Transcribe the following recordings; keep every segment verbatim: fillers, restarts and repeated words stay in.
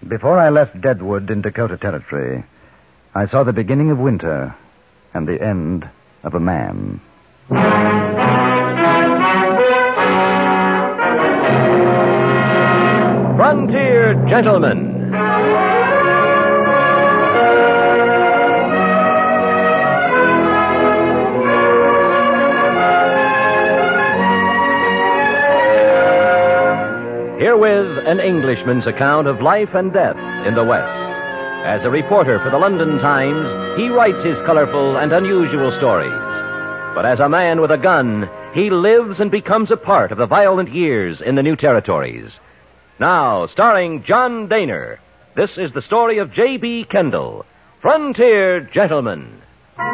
Before I left Deadwood in Dakota Territory, I saw the beginning of winter and the end of a man. Frontier Gentlemen. Herewith an Englishman's account of life and death in the West. As a reporter for the London Times, he writes his colorful and unusual stories. But as a man with a gun, he lives and becomes a part of the violent years in the new territories. Now, starring John Dehner, this is the story of J B. Kendall, Frontier Gentlemen.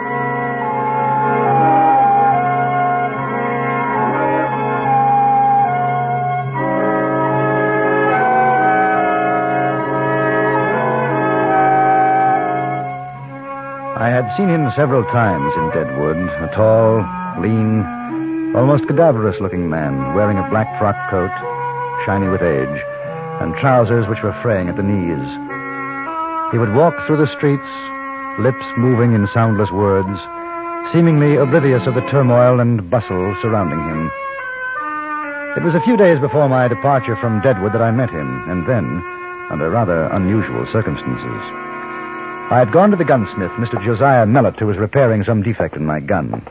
I had seen him several times in Deadwood, a tall, lean, almost cadaverous-looking man, wearing a black frock coat, shiny with age, and trousers which were fraying at the knees. He would walk through the streets, lips moving in soundless words, seemingly oblivious of the turmoil and bustle surrounding him. It was a few days before my departure from Deadwood that I met him, and then, under rather unusual circumstances. I had gone to the gunsmith, Mister Josiah Mellett, who was repairing some defect in my gun.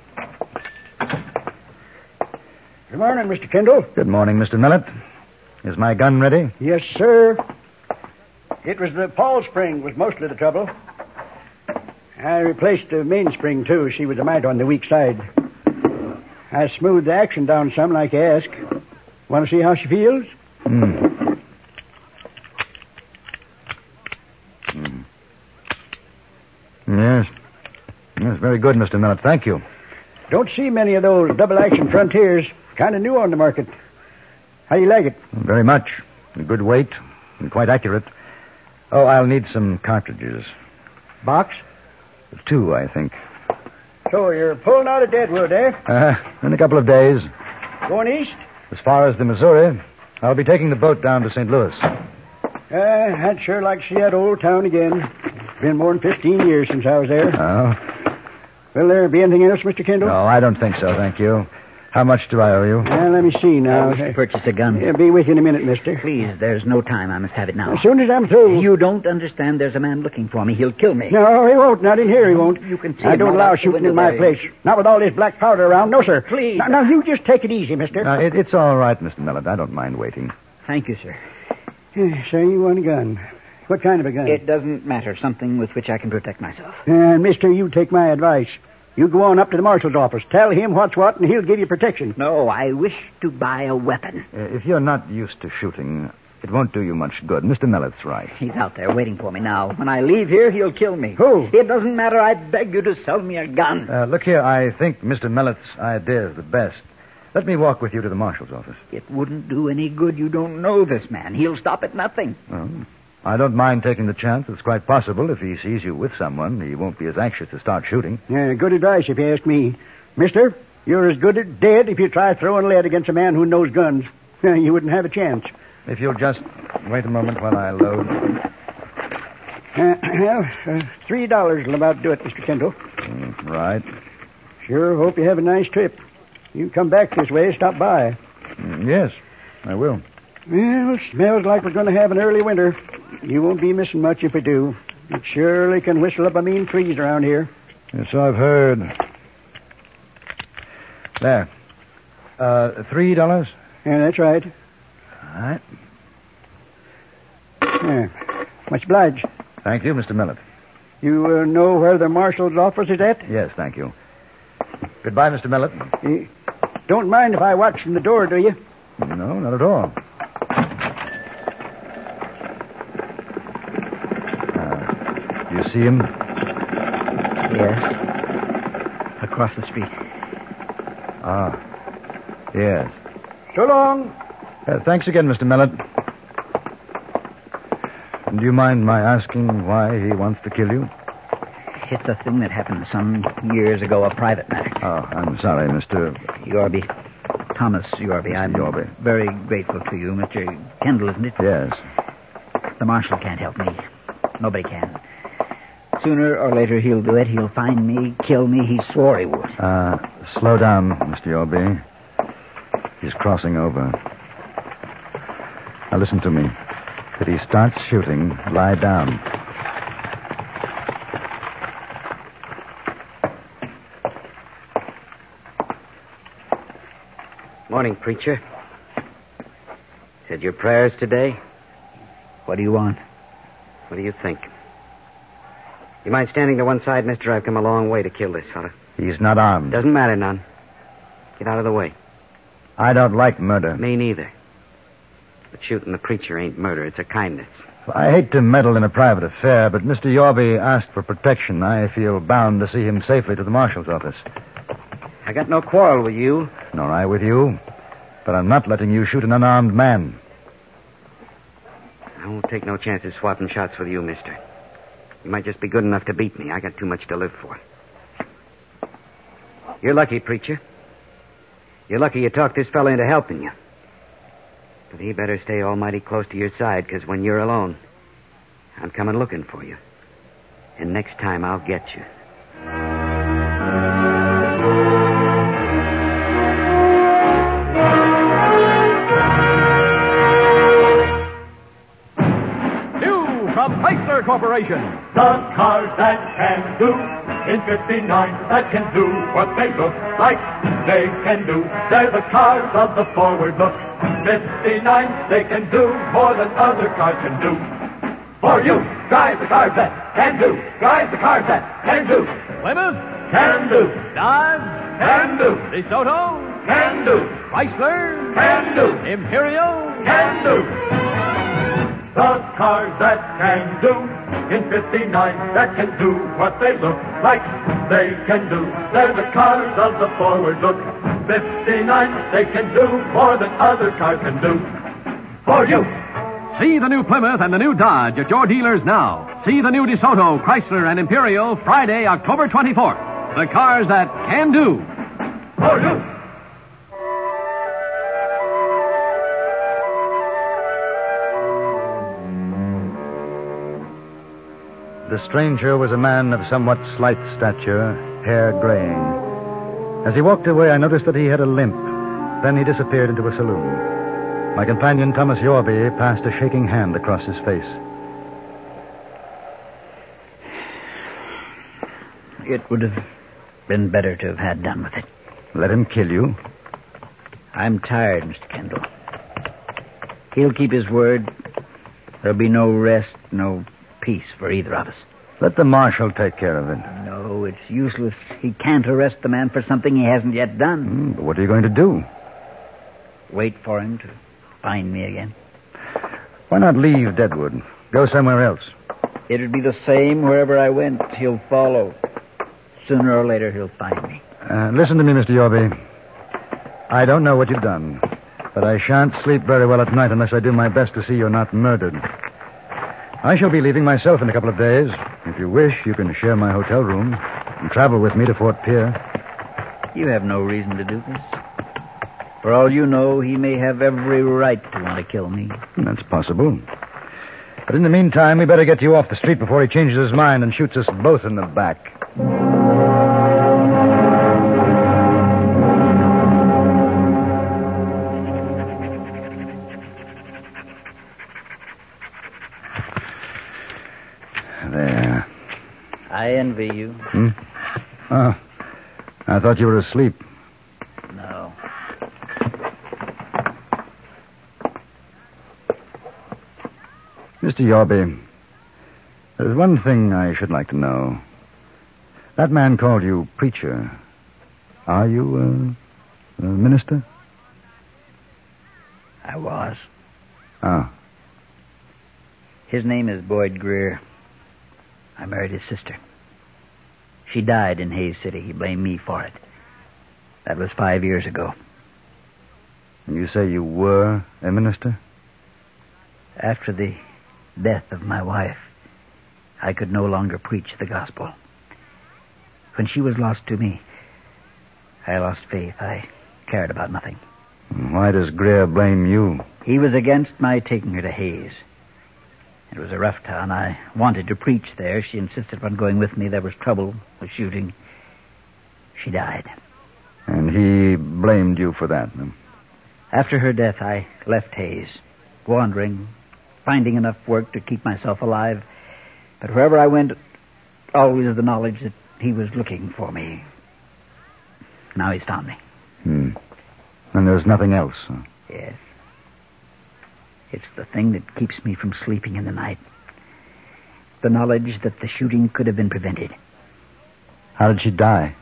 Good morning, Mister Kendall. Good morning, Mister Mellett. Is my gun ready? Yes, sir. It was the pawl spring was mostly the trouble. I replaced the mainspring, too. She was a mite on the weak side. I smoothed the action down some like you asked. Want to see how she feels? Hmm. Hmm. Yes. Yes, very good, Mister Mellett. Thank you. Don't see many of those double-action Frontiers. Kind of new on the market. How do you like it? Very much. A good weight and quite accurate. Oh, I'll need some cartridges. Box? Two, I think. So you're pulling out of Deadwood, eh? Uh, in a couple of days. Going east? As far as the Missouri. I'll be taking the boat down to Saint Louis. Uh, I'd sure like to see that old town again. It's been more than fifteen years since I was there. Oh? Will there be anything else, Mister Kendall? No, I don't think so, thank you. How much do I owe you? Uh, let me see now. I wish to purchase a gun. Yeah, be with you in a minute, mister. Please, there's no time. I must have it now. As soon as I'm through. You don't understand. There's a man looking for me. He'll kill me. No, he won't. Not in here, he won't. You can see I him don't right allow out the shooting window in my there. place. Not with all this black powder around. No, sir. Please. Now, now you just take it easy, mister. No, it, it's all right, Mister Mellett. I don't mind waiting. Thank you, sir. So you want a gun. What kind of a gun? It doesn't matter. Something with which I can protect myself. Uh, mister, you take my advice. You go on up to the marshal's office. Tell him what's what, and he'll give you protection. No, I wish to buy a weapon. Uh, if you're not used to shooting, it won't do you much good. Mister Mellett's right. He's out there waiting for me now. When I leave here, he'll kill me. Who? It doesn't matter. I beg you to sell me a gun. Uh, look here, I think Mister Mellett's idea is the best. Let me walk with you to the marshal's office. It wouldn't do any good. You don't know this man. He'll stop at nothing. Well, I don't mind taking the chance. It's quite possible if he sees you with someone, he won't be as anxious to start shooting. Yeah, good advice, if you ask me. Mister, you're as good as dead if you try throwing lead against a man who knows guns. You wouldn't have a chance. If you'll just wait a moment while I load. Uh, well, uh, three dollars will about do it, Mister Kendall. Mm, right. Sure hope you have a nice trip. You come back this way, stop by. Mm, yes, I will. Well, smells like we're going to have an early winter. You won't be missing much if we do. It surely can whistle up a mean freeze around here. Yes, I've heard. There. Uh, three dollars? Yeah, that's right. All right. Yeah. Much obliged. Thank you, Mister Mellett. You uh, know where the marshal's office is at? Yes, thank you. Goodbye, Mister Mellett. You don't mind if I watch from the door, do you? No, not at all. Uh, do you see him? Yes. Across the street. Ah, yes. So long. Uh, thanks again, Mister Mellett. Do you mind my asking why he wants to kill you? It's a thing that happened some years ago, a private matter. Oh, I'm sorry, Mister Yorby. Thomas Yorby. I'm Yorby. very grateful to you, Mister Kendall, isn't it? Yes. The marshal can't help me. Nobody can. Sooner or later he'll do it. He'll find me, kill me. He swore he would. Uh, slow down, Mister Yorby. He's crossing over. Now listen to me. If he starts shooting, lie down. Morning, preacher. Said your prayers today? What do you want? What do you think? You mind standing to one side, mister? I've come a long way to kill this fella. He's not armed. Doesn't matter none. Get out of the way. I don't like murder. Me neither. But shooting the preacher ain't murder. It's a kindness. I hate to meddle in a private affair, but Mister Yorby asked for protection. I feel bound to see him safely to the marshal's office. I got no quarrel with you. Nor I with you. But I'm not letting you shoot an unarmed man. I won't take no chances swapping shots with you, mister. You might just be good enough to beat me. I got too much to live for. You're lucky, preacher. You're lucky you talked this fella into helping you. But he better stay almighty close to your side, because when you're alone, I'm coming looking for you. And next time I'll get you. From Chrysler Corporation. The cars that can do in fifty-nine, that can do what they look like they can do. They're the cars of the forward look. fifty-nine, they can do more than other cars can do. For you, drive the cars that can do. Drive the cars that can do. Plymouth. Can do. Dodge. Can do. DeSoto. Can do. Chrysler. Can do. Imperial. Can do. The cars that can do in fifty-nine, that can do what they look like they can do. They're the cars of the forward look. fifty-nine, they can do more than other cars can do. For you. See the new Plymouth and the new Dodge at your dealers now. See the new DeSoto, Chrysler, and Imperial Friday, October twenty-fourth. The cars that can do. For you. The stranger was a man of somewhat slight stature, hair graying. As he walked away, I noticed that he had a limp. Then he disappeared into a saloon. My companion, Thomas Yorby, passed a shaking hand across his face. It would have been better to have had done with it. Let him kill you? I'm tired, Mister Kendall. He'll keep his word. There'll be no rest, no peace for either of us. Let the marshal take care of it. No, it's useless. He can't arrest the man for something he hasn't yet done. Mm, but what are you going to do? Wait for him to find me again. Why not leave Deadwood? Go somewhere else. It'll be the same wherever I went. He'll follow. Sooner or later, he'll find me. Uh, listen to me, Mister Yorby. I don't know what you've done, but I shan't sleep very well at night unless I do my best to see you're not murdered. I shall be leaving myself in a couple of days. If you wish, you can share my hotel room and travel with me to Fort Pierre. You have no reason to do this. For all you know, he may have every right to want to kill me. That's possible. But in the meantime, we better get you off the street before he changes his mind and shoots us both in the back. There. I envy you. Hmm? Oh, I thought you were asleep. No. Mister Yorby, there's one thing I should like to know. That man called you preacher. Are you uh, a minister? I was. Oh. His name is Boyd Greer. I married his sister. She died in Hayes City. He blamed me for it. That was five years ago. And you say you were a minister? After the death of my wife, I could no longer preach the gospel. When she was lost to me, I lost faith. I cared about nothing. Why does Greer blame you? He was against my taking her to Hayes. It was a rough town. I wanted to preach there. She insisted upon going with me. There was trouble with shooting. She died. And he blamed you for that, huh? After her death, I left Hayes, wandering, finding enough work to keep myself alive. But wherever I went, always the knowledge that he was looking for me. Now he's found me. Hmm. And there's nothing else, huh? Yes. It's the thing that keeps me from sleeping in the night. The knowledge that the shooting could have been prevented. How did she die?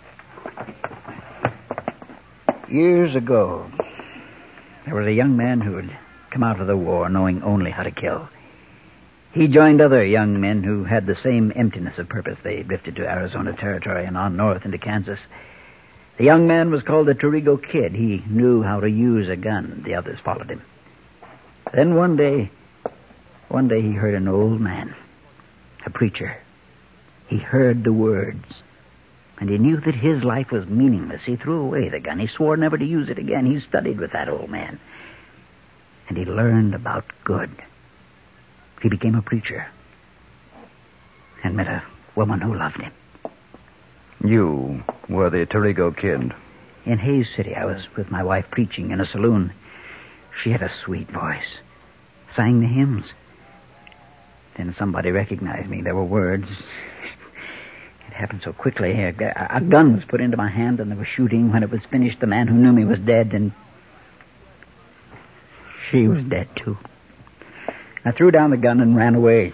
Years ago, there was a young man who had come out of the war knowing only how to kill. He joined other young men who had the same emptiness of purpose. They drifted to Arizona Territory and on north into Kansas. The young man was called the Tarigo Kid. He knew how to use a gun. The others followed him. Then one day, one day he heard an old man, a preacher. He heard the words, and he knew that his life was meaningless. He threw away the gun. He swore never to use it again. He studied with that old man, and he learned about good. He became a preacher and met a woman who loved him. You were the Tarigo Kid. In Hayes City, I was with my wife preaching in a saloon. She had a sweet voice, sang the hymns. Then somebody recognized me. There were words. It happened so quickly. A, a gun was put into my hand, and there was shooting. When it was finished, the man who knew me was dead, and she was dead, too. I threw down the gun and ran away.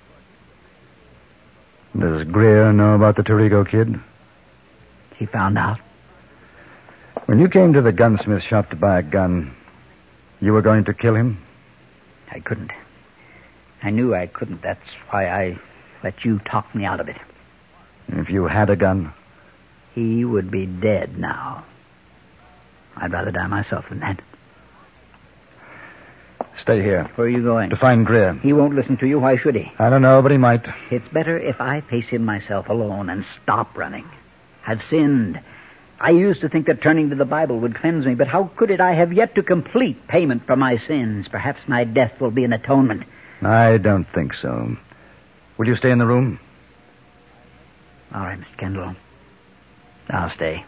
Does Greer know about the Tarigo Kid? He found out. When you came to the gunsmith shop to buy a gun, you were going to kill him? I couldn't. I knew I couldn't. That's why I let you talk me out of it. If you had a gun? He would be dead now. I'd rather die myself than that. Stay here. Where are you going? To find Greer. He won't listen to you. Why should he? I don't know, but he might. It's better if I face him myself alone and stop running. I've sinned. I used to think that turning to the Bible would cleanse me, but how could it? I have yet to complete payment for my sins. Perhaps my death will be an atonement. I don't think so. Will you stay in the room? All right, Mister Kendall. I'll stay.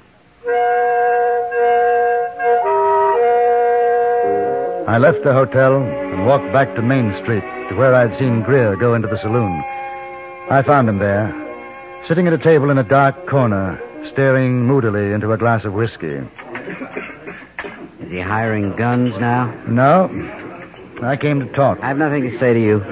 I left the hotel and walked back to Main Street to where I'd seen Greer go into the saloon. I found him there, sitting at a table in a dark corner, staring moodily into a glass of whiskey. Is he hiring guns now? No. I came to talk. I have nothing to say to you.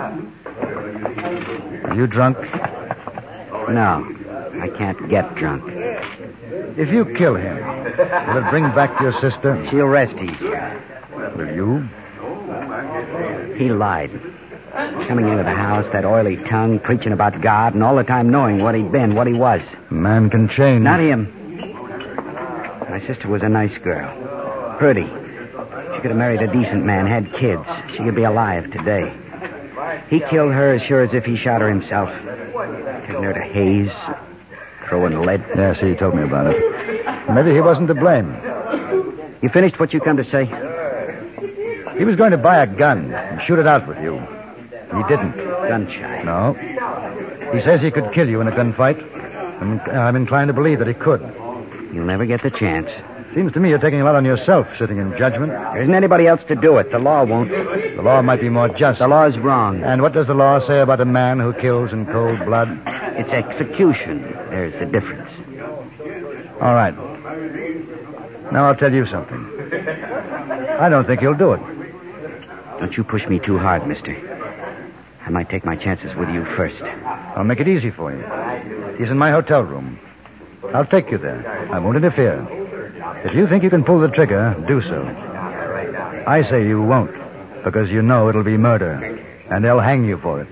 Are you drunk? No. I can't get drunk. If you kill him, will it bring back your sister? She'll rest easier. Will you? He lied. Coming into the house, that oily tongue, preaching about God, and all the time knowing what he'd been, what he was. Man can change. Not him. My sister was a nice girl. Pretty. She could have married a decent man, had kids. She could be alive today. He killed her as sure as if he shot her himself. Taking her to Hayes, throwing lead. Yes, he told me about it. Maybe he wasn't to blame. You finished what you come to say? He was going to buy a gun and shoot it out with you. He didn't. Gun shy. No. He says he could kill you in a gunfight. And I'm inclined to believe that he could. You'll never get the chance. Seems to me you're taking a lot on yourself, sitting in judgment. There isn't anybody else to do it. The law won't. The law might be more just. The law's wrong. And what does the law say about a man who kills in cold blood? It's execution. There's the difference. All right. Now I'll tell you something. I don't think you'll do it. Don't you push me too hard, mister. I might take my chances with you first. I'll make it easy for you. He's in my hotel room. I'll take you there. I won't interfere. If you think you can pull the trigger, do so. I say you won't, because you know it'll be murder, and they'll hang you for it.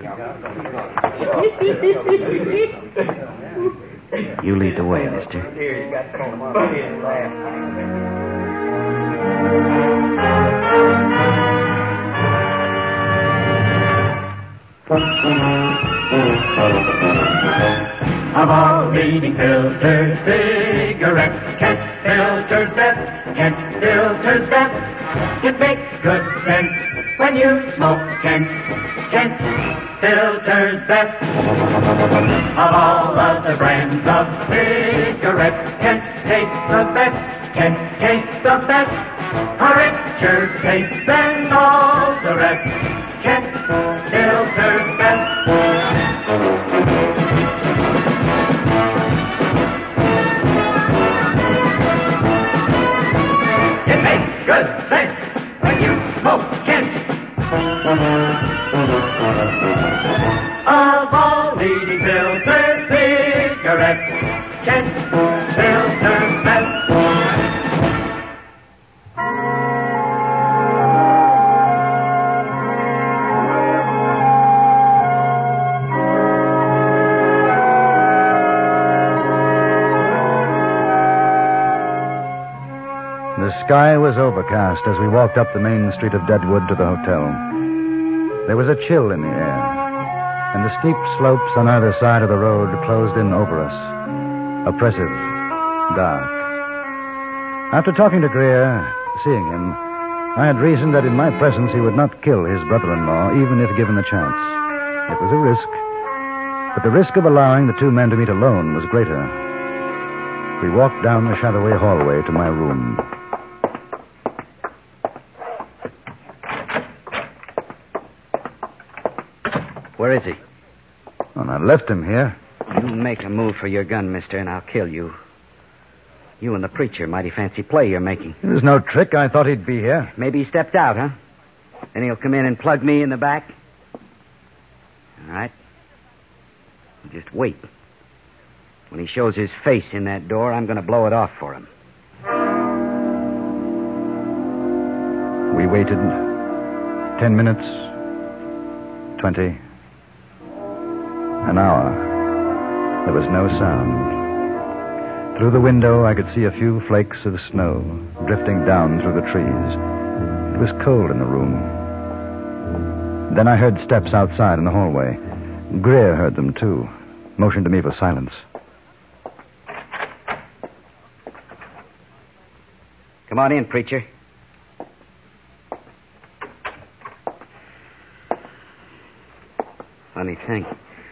You lead the way, mister. Of all leading filters, cigarettes, Kent filters best, Kent filters best. It makes good sense when you smoke Kent. Kent filters best of all of the brands of cigarettes. Kent tastes the best. Kent tastes the best. A richer taste than all the rest. Kent filters best. It makes good sense when you smoke Kent. Of all leading filter cigarettes, Kent filters best. The sky was overcast as we walked up the main street of Deadwood to the hotel. There was a chill in the air, and the steep slopes on either side of the road closed in over us, oppressive, dark. After talking to Greer, seeing him, I had reasoned that in my presence he would not kill his brother-in-law, even if given the chance. It was a risk, but the risk of allowing the two men to meet alone was greater. We walked down the shadowy hallway to my room. Where is he? Well, I left him here. You make a move for your gun, mister, and I'll kill you. You and the preacher, mighty fancy play you're making. It was no trick. I thought he'd be here. Maybe he stepped out, huh? Then he'll come in and plug me in the back? All right. Just wait. When he shows his face in that door, I'm going to blow it off for him. We waited. Ten minutes. Twenty. An hour. There was no sound. Through the window, I could see a few flakes of snow drifting down through the trees. It was cold in the room. Then I heard steps outside in the hallway. Greer heard them, too. Motioned to me for silence. Come on in, preacher. Funny thing.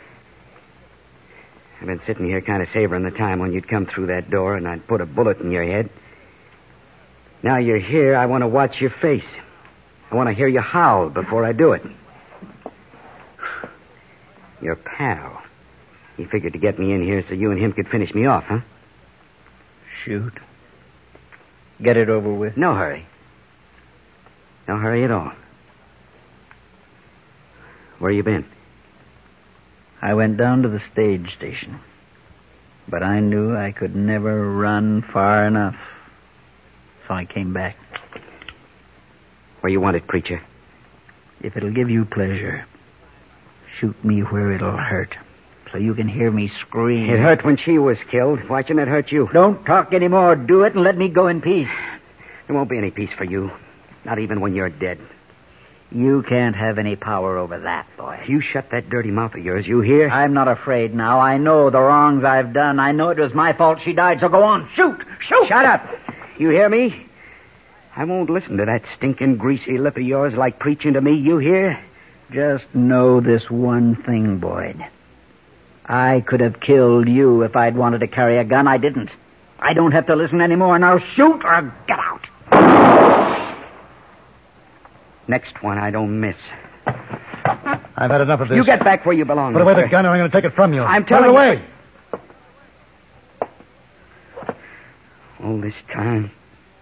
I've been sitting here kind of savoring the time when you'd come through that door and I'd put a bullet in your head. Now you're here, I want to watch your face. I want to hear you howl before I do it. Your pal. He figured to get me in here so you and him could finish me off, huh? Shoot. Get it over with. No hurry. No hurry at all. Where you been? I went down to the stage station. But I knew I could never run far enough. So I came back. Where you want it, preacher? If it'll give you pleasure, shoot me where it'll hurt. So you can hear me scream. It hurt when she was killed. Why shouldn't it hurt you? Don't talk anymore. Do it and let me go in peace. There won't be any peace for you. Not even when you're dead. You can't have any power over that, boy. You shut that dirty mouth of yours, you hear? I'm not afraid now. I know the wrongs I've done. I know it was my fault she died, so go on. Shoot! Shoot! Shut up! You hear me? I won't listen to that stinking greasy lip of yours like preaching to me, you hear? Just know this one thing, Boyd. I could have killed you if I'd wanted to carry a gun. I didn't. I don't have to listen anymore. Now shoot or get out. Next one I don't miss. I've had enough of this. You get back where you belong. Put away mister. the gun or I'm going to take it from you. I'm Put telling it away. You. All this time.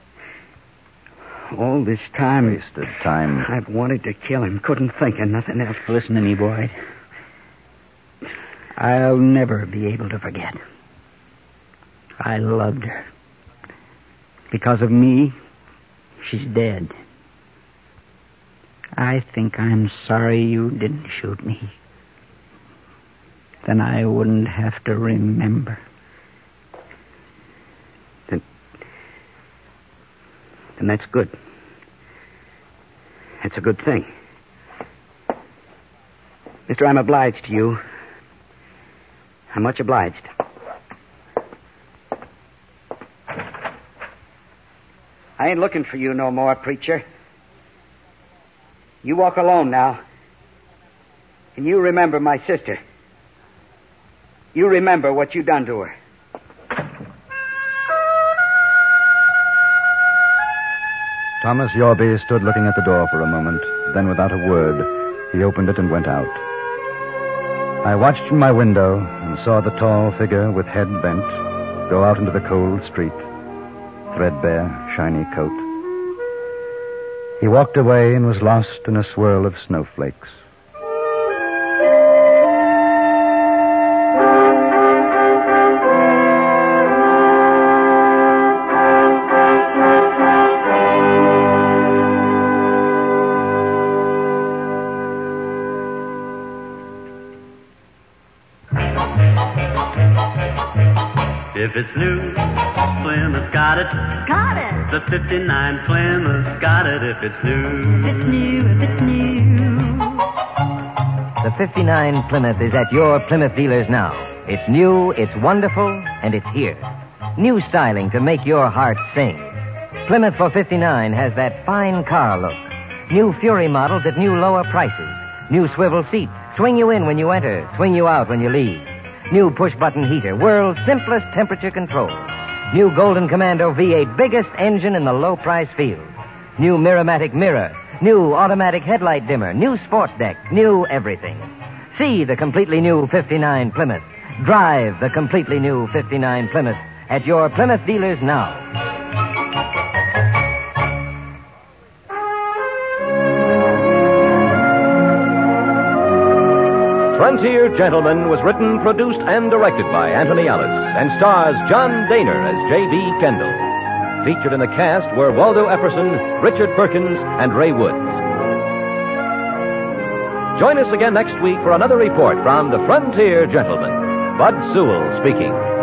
All this time. Wasted time. I've wanted to kill him. Couldn't think of nothing else. Listen to me, Boyd. I'll never be able to forget. I loved her. Because of me, she's dead. I think I'm sorry you didn't shoot me. Then I wouldn't have to remember. Then, then that's good. That's a good thing. Mister, I'm obliged to you. I'm much obliged. I ain't looking for you no more, preacher. You walk alone now. And you remember my sister. You remember what you done to her. Thomas Yorby stood looking at the door for a moment. Then, without a word, he opened it and went out. I watched from my window and saw the tall figure with head bent go out into the cold street, threadbare, shiny coat. He walked away and was lost in a swirl of snowflakes. If it's new, Plymouth got it. Got it. The fifty-nine Plymouth got it if it's new. If it's new, if it's new. The fifty-nine Plymouth is at your Plymouth dealers now. It's new, it's wonderful, and it's here. New styling to make your heart sing. Plymouth for fifty-nine has that fine car look. New Fury models at new lower prices. New swivel seats. Swing you in when you enter, swing you out when you leave. New push-button heater, world's simplest temperature control. New Golden Commando V eight, biggest engine in the low-price field. New Miramatic mirror, new automatic headlight dimmer, new sport deck, new everything. See the completely new fifty-nine Plymouth. Drive the completely new fifty-nine Plymouth at your Plymouth dealers now. Frontier Gentleman was written, produced, and directed by Anthony Ellis and stars John Daner as J B. Kendall. Featured in the cast were Waldo Epperson, Richard Perkins, and Ray Woods. Join us again next week for another report from the Frontier Gentleman. Bud Sewell speaking.